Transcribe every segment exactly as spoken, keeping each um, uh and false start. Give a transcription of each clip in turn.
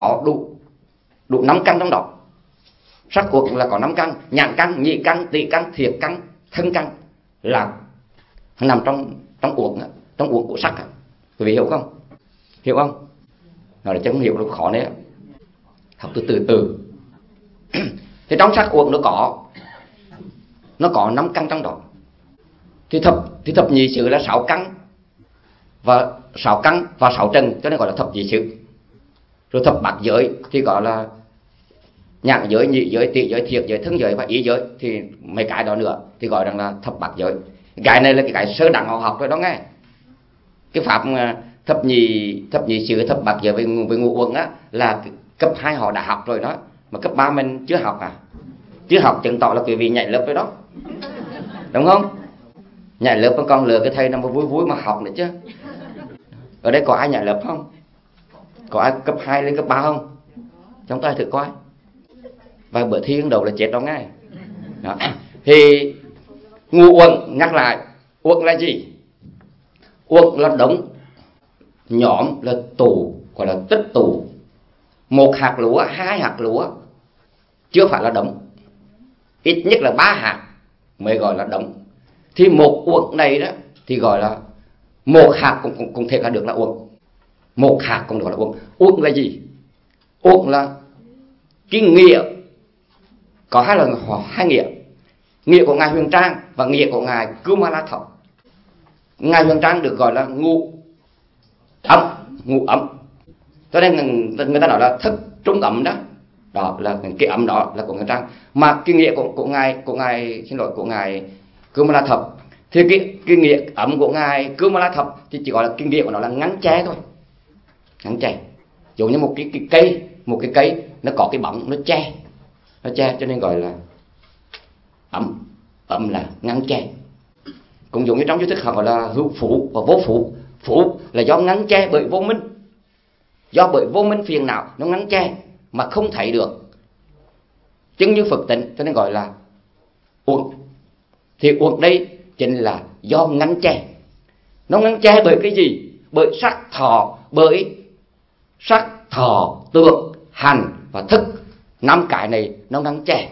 có đủ đủ năm căn trong đó. Sắc uẩn là có năm căn: nhãn căn, nhĩ căn, tỷ căn, thiệt căn, thân căn là nằm trong trong uẩn, trong uẩn của sắc. Quý vị hiểu không? Hiểu không? Nói là chứ không hiểu nó khó đấy. Học từ từ từ. Thì trong sắc uẩn nó có nó có năm căn trong đó. Thì thập thì thập nhị xứ là sáu căn và sáu căn và sáu trần, cho nên gọi là thập nhị xứ. Rồi thập bát giới thì gọi là nhãn giới, nhị giới, tỷ giới, thiệt giới, thân giới và ý giới, thì mấy cái đó nữa thì gọi rằng là thập bát giới. Cái này là cái, cái sơ đẳng họ học rồi đó nghe. Cái pháp thập nhị thập nhị xứ, thập bát giới với, với ngũ uẩn á là cấp hai họ đã học rồi đó, mà cấp ba mình chưa học à. Chưa học chứng tỏ là quý vị nhảy lớp rồi đó, đúng không? Nhảy lớp mà còn lừa cái thầy nào mà vui vui mà học nữa chứ. Ở đây có ai nhảy lớp không? Có ai cấp hai lên cấp ba không? Chúng ta thử coi. Và bữa thi đầu là chết đó ngay. Đó. Thì ngũ uẩn, nhắc lại, uẩn là gì? Uẩn là đống, nhóm là tụ, gọi là tích tụ. Một hạt lúa, hai hạt lúa chưa phải là đống, ít nhất là ba hạt mới gọi là đống. Thì một uẩn này đó thì gọi là một hạt cũng, cũng, cũng thể là được là uẩn. Một hạt cũng được là uẩn. Uẩn là gì? Uẩn là cái nghĩa, có hai lần hai nghĩa. Nghĩa của ngài Huyền Trang và nghĩa của ngài Cưu Ma La Thọ. Ngài Huyền Trang được gọi là ngũ ấm, ngũ ấm. Cho nên người ta nói là thức trung ấm đó. Đó là cái ấm đó là của ngài Trang. Mà cái nghĩa của, của ngài của ngài xin lỗi của ngài Cưu Ma La Thập thì cái, cái nghĩa ấm của ngài Cưu Ma La Thập thì chỉ gọi là cái nghĩa của nó là ngắn che thôi. Ngắn che. Giống như một cái, cái cây, một cái cây nó có cái bóng nó che. Nó che cho nên gọi là ấm. Ấm là ngắn che. Cũng giống như trong chú thức học gọi là hữu phụ và vô phụ. Phụ là do ngắn che bởi vô minh. Do bởi vô minh phiền não nó ngắn che mà không thấy được. Chứng như Phật tịnh cho nên gọi là uẩn. Thì uẩn đây chính là do ngắn che. Nó ngắn che bởi cái gì? Bởi sắc thọ, bởi sắc thọ tưởng hành và thức. Năm cái này nó ngắn che.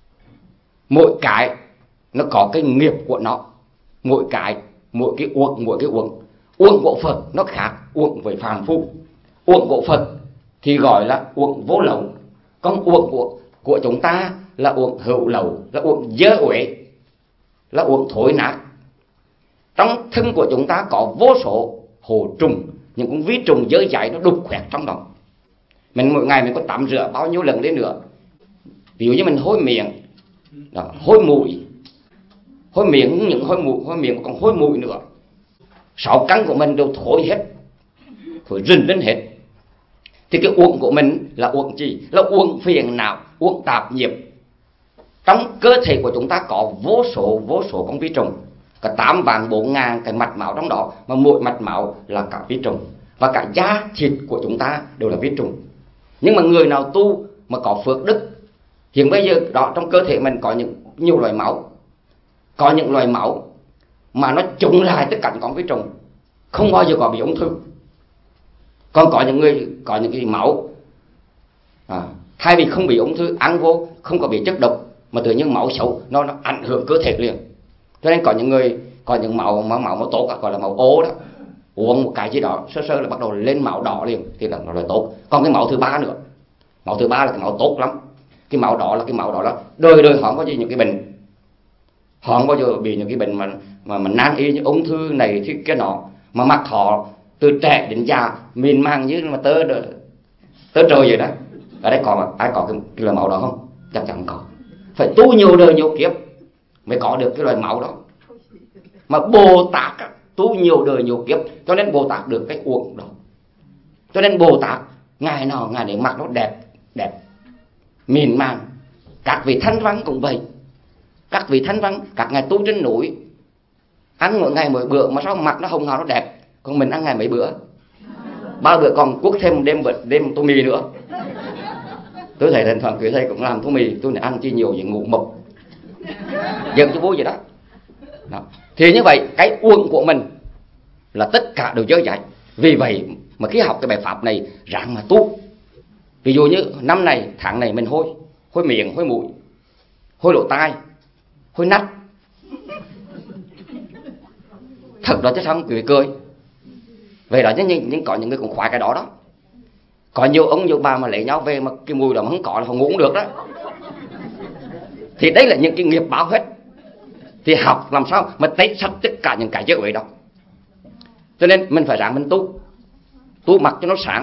Mỗi cái nó có cái nghiệp của nó. Mỗi cái, mỗi cái uẩn, mỗi cái uẩn. Uẩn của Phật nó khác uẩn với phàm phu. Uẩn của Phật thì gọi là uẩn vô lậu. Còn uẩn của, của chúng ta là uẩn hữu lậu, là uẩn dơ uế, là uẩn thối nát. Trong thân của chúng ta có vô số hồ trùng, những con vi trùng dơ dãi nó đục khoét trong đó. Mình mỗi ngày mình có tắm rửa bao nhiêu lần đến nữa. Ví dụ như mình hôi miệng, đó, hôi mũi. Hôi miệng không những hôi mũi, hôi miệng còn hôi mũi nữa. Sáu căn của mình đều thối hết, thối rình lên hết. Thì cái uẩn của mình là uẩn gì? Là uẩn phiền não, uẩn tạp nghiệp. Trong cơ thể của chúng ta có vô số vô số con vi trùng, cả tám vạn bốn ngàn cái mạch máu trong đó, mà mỗi mạch máu là cả vi trùng, và cả da thịt của chúng ta đều là vi trùng. Nhưng mà người nào tu mà có phước đức, hiện bây giờ đó trong cơ thể mình có những nhiều loại máu, có những loại máu mà nó trùng lại tất cả những con vi trùng, không bao giờ có bị ung thư. Còn có những người có những cái máu à, thay vì không bị ung thư, ăn vô không có bị chất độc, mà tự nhiên máu xấu nó, nó ảnh hưởng cơ thể liền. Cho nên có những người có những máu mà máu máu tốt gọi là máu ô đó, uống một cái gì đó sơ sơ là bắt đầu lên máu đỏ liền thì là nó là tốt. Còn cái máu thứ ba nữa, máu thứ ba là cái máu tốt lắm. Cái máu đỏ là cái máu đỏ là đời đời họ không có gì những cái bệnh, họ không bao giờ bị những cái bệnh mà mà mà nan y như ung thư này thì cái nọ, mà mặt họ từ trẻ đến già mịn màng như mà tớ tớ trời vậy đó. Ở đây có ai có cái, cái loại máu đó không? Chắc chắn có. Phải tu nhiều đời nhiều kiếp mới có được cái loại máu đó. Mà Bồ Tát tu nhiều đời nhiều kiếp cho nên Bồ Tát được cái uẩn đó. Cho nên Bồ Tát ngày nào ngày để mặt nó đẹp đẹp mịn màng. Các vị thánh văn cũng vậy. Các vị thánh văn, các ngài tu trên núi ăn mỗi ngày mỗi bữa mà sao mặt nó hồng hào nó đẹp. Còn mình ăn ngày mấy bữa, ba bữa còn cuốc thêm đêm đêm tô mì nữa. Tôi thấy thỉnh thoảng quý thầy cũng làm tô mì, tôi này ăn chi nhiều gì ngủ mộc giận cho vui vậy đó. Đó. Thì như vậy cái uẩn của mình là tất cả đều dơ dãi. Vì vậy mà khi học cái bài pháp này ráng mà tu, Ví dụ như năm này, tháng này mình hôi, hôi miệng, hôi mũi, hôi lỗ tai, hôi nách. Thật đó chứ sao quý vị cười. Vậy đó, nhưng, nhưng có những người cũng khoái cái đó đó. Có nhiều ông nhiều bà mà lấy nhau về mà cái mùi đó mà không có là họ ngủ cũng được đó. Thì đấy là những cái nghiệp báo hết. Thì học làm sao mà tẩy sạch tất cả những cái dữ vậy đó. Cho nên mình phải ráng mình tu. Tu mặc cho nó sáng.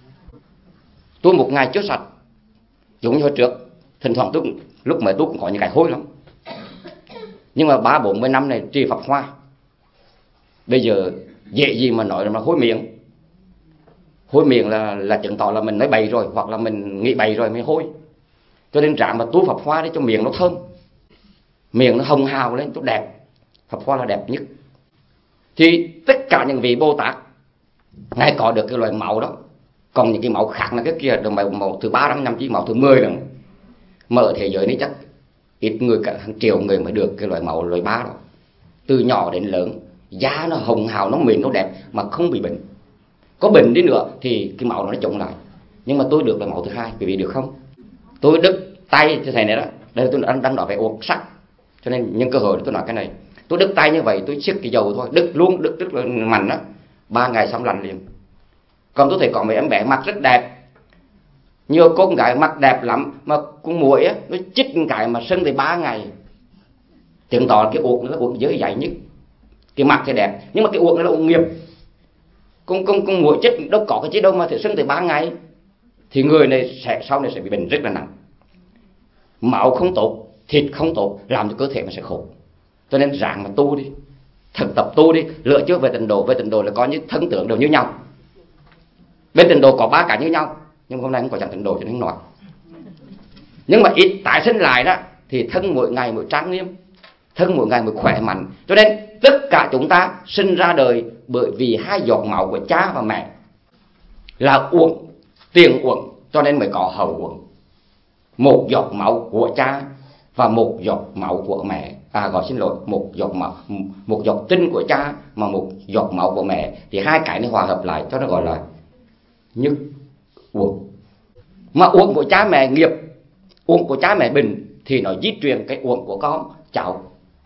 Tu một ngày chưa sạch. Giống như hồi trước, thỉnh thoảng tu, lúc mới tu cũng có những cái hôi lắm. Nhưng mà ba bốn mươi năm này trì Phật Hoa, bây giờ dễ gì mà nói là hôi miệng. Hôi miệng là, là chứng tỏ là mình nói bậy rồi, hoặc là mình nghĩ bậy rồi mới hôi. Cho nên ráng mà tu Phật Hoa để cho miệng nó thơm, miệng nó hồng hào lên, nó đẹp. Phật Hoa là đẹp nhất. Thì tất cả những vị Bồ Tát Ngài có được cái loại máu đó. Còn những cái máu khác là cái kia, màu, màu thứ ba trăm năm chí máu thứ mười lần. Mà ở thế giới này chắc ít người, cả hàng triệu người mới được cái loại máu loại ba đó. Từ nhỏ đến lớn, da nó hồng hào, nó mịn, nó đẹp mà không bị bệnh. Có bệnh đi nữa thì cái máu nó chống lại. Nhưng mà tôi được loại máu thứ hai, quý vị được không? Tôi đứt tay cho thầy này đó. Đây tôi đang, đang nói về uộc sắc, cho nên nhân cơ hội để tôi nói cái này. Tôi đứt tay như vậy, tôi siết cái dầu thôi, đứt luôn, đứt rất là mạnh đó. Ba ngày xong lành liền. Còn tôi thấy có mấy em bé mặt rất đẹp, nhiều cô gái mặt đẹp lắm mà con muỗi á, nó chích cái mà sưng thì ba ngày. Chứng tỏ cái uộc nó là uộc dễ dãi nhất. Cái mặt thì đẹp, nhưng mà cái uộc nó là uộc nghiệp. Con con con muỗi chích đâu có cái chứ đâu mà thì sưng thì ba ngày. Thì người này sẽ sau này sẽ bị bệnh rất là nặng. Máu không tốt, thịt không tốt, làm cho cơ thể mà sẽ khổ. Cho nên ráng mà tu đi, thực tập tu đi. Lựa chưa về Tịnh Độ, về Tịnh Độ là có những thân tượng đều như nhau. Bên Tịnh Độ có ba cái như nhau, nhưng hôm nay không có chẳng Tịnh Độ cho nên không nói. Nhưng mà ít tái sinh lại đó thì thân mỗi ngày mỗi trang nghiêm, thân mỗi ngày mỗi khỏe mạnh. Cho nên tất cả chúng ta sinh ra đời bởi vì hai giọt máu của cha và mẹ là uổng, tiền uổng, cho nên mới có hậu uổng. Một giọt máu của cha và một giọt máu của mẹ, à gọi xin lỗi, một giọt máu, một giọt tinh của cha mà một giọt máu của mẹ, thì hai cái này hòa hợp lại cho nó gọi là nhất uổng. Mà uổng của cha mẹ nghiệp, uổng của cha mẹ bình thì nó di truyền cái uổng của con cháu.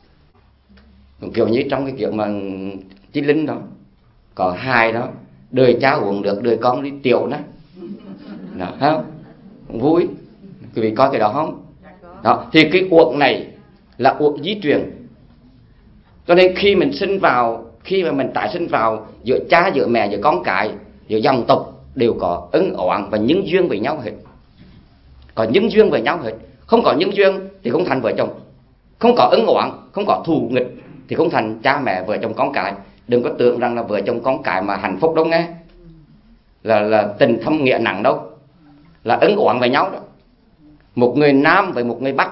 Kiểu như trong cái kiểu mà Chí Linh đó có hai đó, đời cha uống được, đời con đi tiểu đó, đó không vui. Quý vị coi cái đó không? Đó, thì cái uổng này là uổng di truyền. Cho nên khi mình sinh vào, khi mà mình tái sinh vào giữa cha, giữa mẹ, giữa con cái, giữa dòng tộc đều có ân oán và nhân duyên với nhau hết. Có nhân duyên với nhau hết. Không có nhân duyên thì không thành vợ chồng. Không có ân oán, không có thù nghịch thì không thành cha mẹ, vợ chồng, con cái. Đừng có tưởng rằng là vợ chồng con cái mà hạnh phúc đâu nghe. Là, là tình thâm nghĩa nặng đâu. Là ân oán với nhau đó. Một người Nam với một người Bắc,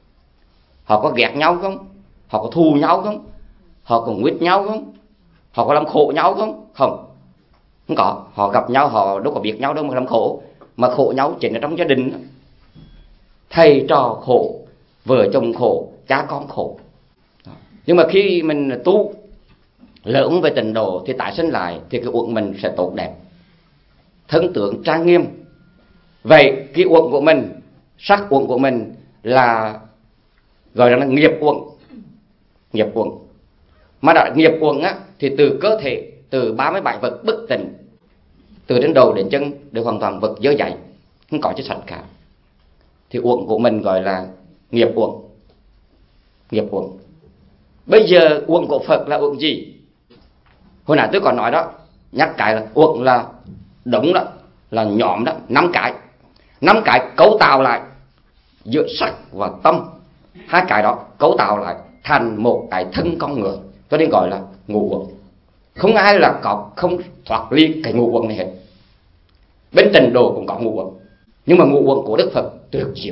họ có ghét nhau không? Họ có thù nhau không? Họ có nguyết nhau không? Họ có làm khổ nhau không? Không. Không có. Họ gặp nhau, họ đâu có biết nhau đâu mà làm khổ. Mà khổ nhau chính là trong gia đình đó. Thầy trò khổ, vợ chồng khổ, cha con khổ. Nhưng mà khi mình tu lớn về Tịnh Độ thì tái sinh lại thì cái uổng mình sẽ tốt đẹp, thân tướng trang nghiêm. Vậy cái uổng của mình, sắc uổng của mình là gọi là nghiệp uổng. Nghiệp uổng. Mà đã nghiệp uổng á thì từ cơ thể, từ ba mươi bảy vật bất tịnh, từ đến đầu đến chân đều hoàn toàn vật dơ dày, không có chất sạch cả. Thì uổng của mình gọi là nghiệp uổng. Nghiệp uổng. Bây giờ uổng của Phật là uổng gì? Hồi nãy tôi còn nói đó, nhắc cái là uổng là đúng đó, là nhóm đó, năm cái. Năm cái cấu tạo lại giữa sắc và tâm. Hai cái đó cấu tạo lại thành một cái thân con người, cho nên gọi là ngũ uẩn. Không ai là có không thoát ly cái ngũ uẩn này hết. Bên Tịnh Độ cũng có ngũ uẩn, nhưng mà ngũ uẩn của Đức Phật tuyệt diệu.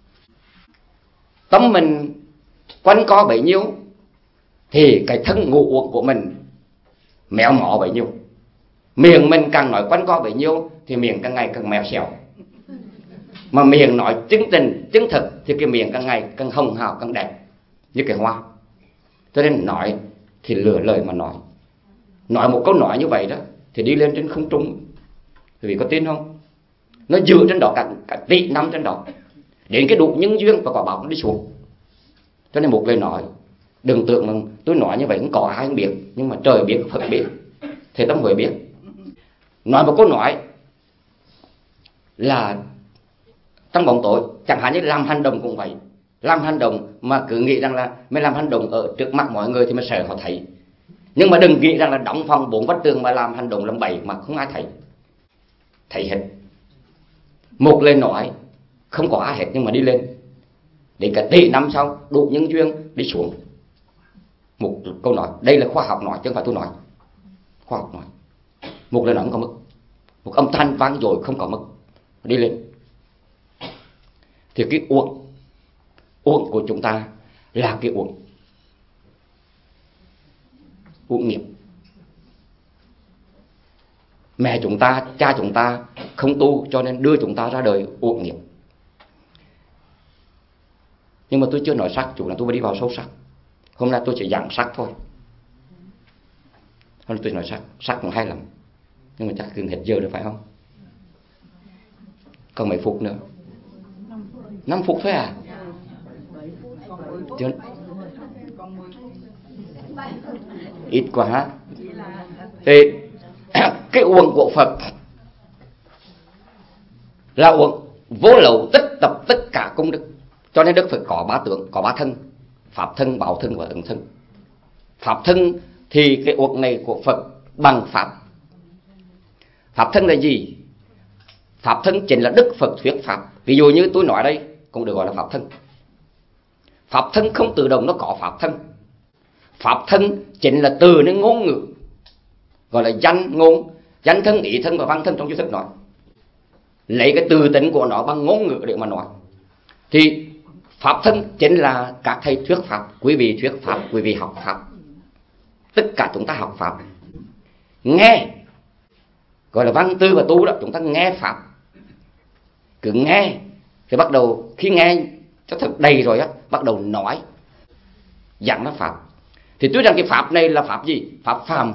Tâm mình quanh co bấy nhiêu thì cái thân ngũ uẩn của mình méo mỏ bấy nhiêu. Miệng mình càng nói quanh co bấy nhiêu thì miệng càng ngày càng mèo xèo. Mà miệng nói chứng tình, chứng thực thì cái miệng càng ngày càng hồng hào, càng đẹp như cái hoa. Cho nên nói thì lựa lời mà nói. Nói một câu nói như vậy đó thì đi lên trên không trung. Quý vị có tin không? nó dựa trên đó cả, cả tỷ năm trên đó, đến cái đủ nhân duyên và quả báo nó đi xuống. Cho nên một lời nói, đừng tưởng là tôi nói như vậy cũng có ai không biết, nhưng mà trời biết, Phật biết, Thầy Tâm Huệ biết. Nói một câu nói là trong bóng tối, chẳng hạn như làm hành động cũng vậy. Làm hành động mà cứ nghĩ rằng là mới làm hành động ở trước mặt mọi người thì mới sợ họ thấy. Nhưng mà đừng nghĩ rằng là đóng phòng bốn vách tường mà làm hành động làm bậy mà không ai thấy. Thấy hết. Một lời nói không có ai hết nhưng mà đi lên, đến cả tỷ năm sau đủ nhân duyên đi xuống. Một câu nói, đây là khoa học nói chứ không phải tôi nói. Khoa học nói. Một lời nói không có mất, một âm thanh vang dội không có mất, đi lên. Thì cái uổng uổng của chúng ta là cái uổng uổng nghiệp. Mẹ chúng ta, cha chúng ta không tu cho nên đưa chúng ta ra đời uổng nghiệp. Nhưng mà tôi chưa nói sắc, chủ là tôi mới đi vào sâu sắc. Hôm nay tôi chỉ giảng sắc thôi. Hôm nay tôi nói sắc, sắc cũng hay lắm. Nhưng mà chắc gần hết giờ rồi phải không? Còn mấy phút nữa? năm phút thôi à? Chưa? Ít quá ha? Thì cái uổng của Phật là uổng vô lậu tích tập tất cả công đức. Cho nên Đức Phật có ba tướng, có ba thân: pháp thân, bảo thân và ứng thân. Pháp thân thì cái uổng này của Phật bằng pháp. Pháp thân là gì? Pháp thân chính là Đức Phật thuyết pháp. Ví dụ như tôi nói đây cũng được gọi là pháp thân. Pháp thân không tự động nó có pháp thân. Pháp thân chính là từ những ngôn ngữ, gọi là danh ngôn, danh thân, ý thân và văn thân trong chú thức nói. Lấy cái từ tính của nó bằng ngôn ngữ để mà nói. Thì pháp thân chính là các thầy thuyết pháp, quý vị thuyết pháp, quý vị học pháp. Tất cả chúng ta học pháp. Nghe, gọi là văn tư và tu đó, chúng ta nghe pháp. Cứ nghe, thì bắt đầu khi nghe cho thật đầy rồi á, bắt đầu nói, giảng là pháp. Thì tuy rằng cái pháp này là pháp gì? Pháp phàm